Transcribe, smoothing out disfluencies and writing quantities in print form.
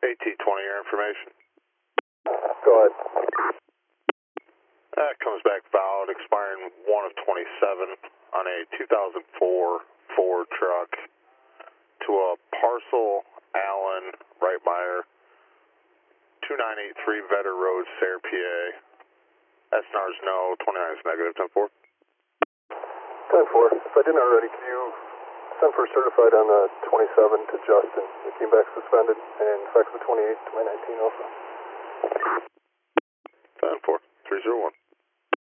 AT-20, your information. Go ahead. That comes back valid, expiring 1 of 27 on a 2004 Ford truck to a Parcel Allen Reitmeyer, 2983 Vetter Road, Sayre, PA. SNR's no, 29 is negative, 10-4. 10-4. If I didn't already, could you send for certified on the 27 to Justin? It came back suspended, and fax the 28 to my 19 also. 10-4, 301.